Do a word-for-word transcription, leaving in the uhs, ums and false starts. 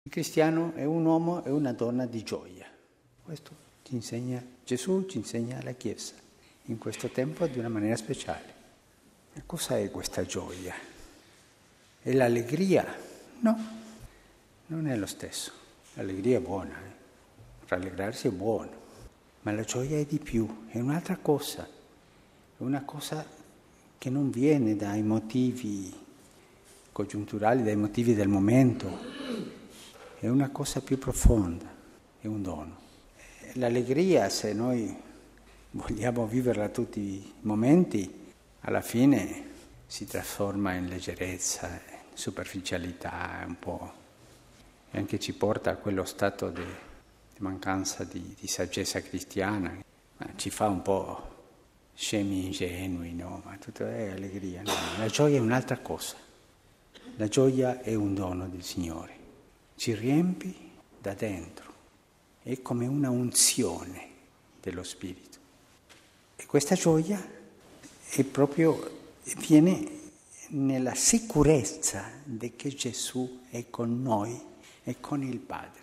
Il cristiano è un uomo e una donna di gioia. Questo ci insegna Gesù, ci insegna la Chiesa, in questo tempo di una maniera speciale. E cosa è questa gioia? È l'allegria? No, non è lo stesso. L'allegria è buona, eh? Rallegrarsi è buono, ma la gioia è di più, è un'altra cosa, è una cosa che non viene dai motivi congiunturali, dai motivi del momento, è una cosa più profonda, è un dono. L'allegria, se noi vogliamo viverla tutti i momenti, alla fine si trasforma in leggerezza, in superficialità, un po', e anche ci porta a quello stato di, di mancanza di, di saggezza cristiana, ma ci fa un po' scemi ingenui, no? Ma tutto è allegria, no? La gioia è un'altra cosa, la gioia è un dono del Signore, ci riempi da dentro, è come una unzione dello Spirito. E questa gioia è proprio, viene nella sicurezza di che Gesù è con noi e con il Padre.